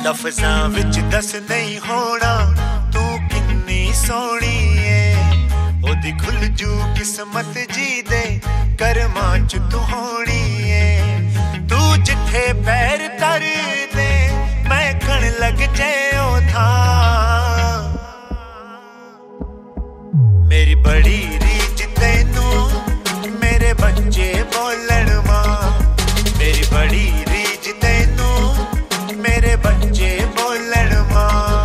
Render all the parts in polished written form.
लफ्ज़ां विच दस नहीं होना तू किन्नी सोहनी है। ओदी खुल जू किस्मत जी दे करमां च तू होनी है। तू जिथे पैर धर दे मैं कण लग जाए ओ था। मेरी बड़ी रीझ तैनू मेरे बच्चे बोलन मां। मेरी बड़ी रीझ तैनू मेरे बच्चे बोलन मां।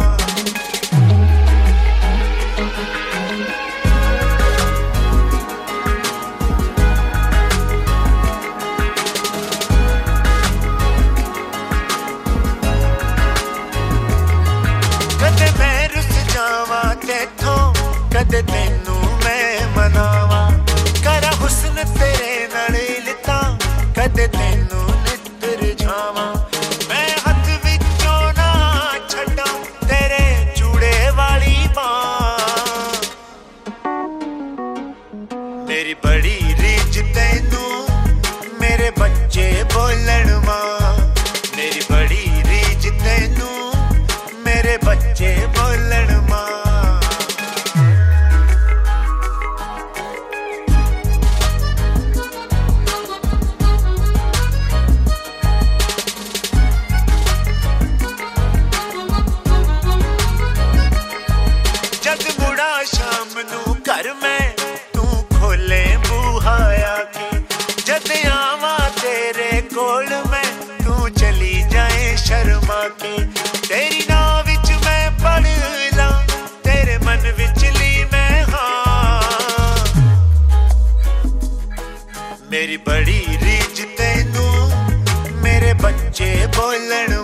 कदे मैं रुस जावा तेथों कदे तैनू मैं मनावा। करा हुस्न तेरे नाल लिता कदे तैनू नितर जावा। मैं हथ विचों ना छड्डा तेरे चूड़े वाली बां। मेरी बड़ी रीझ तैनू मेरे बच्चे बोलन मां। मेरी बड़ी रीझ तैनू मेरे बच्चे बोलन मां। जद मुड़ा शाम नू घर में तू खोले बूहाया के। जद आवा तेरे कोल में तू चली जाए शर्मा के। तेरी नाव विच मैं पढ़ ला तेरे मन विचली मैं हाँ। मेरी बड़ी रीझ तैनू मेरे बच्चे बोलन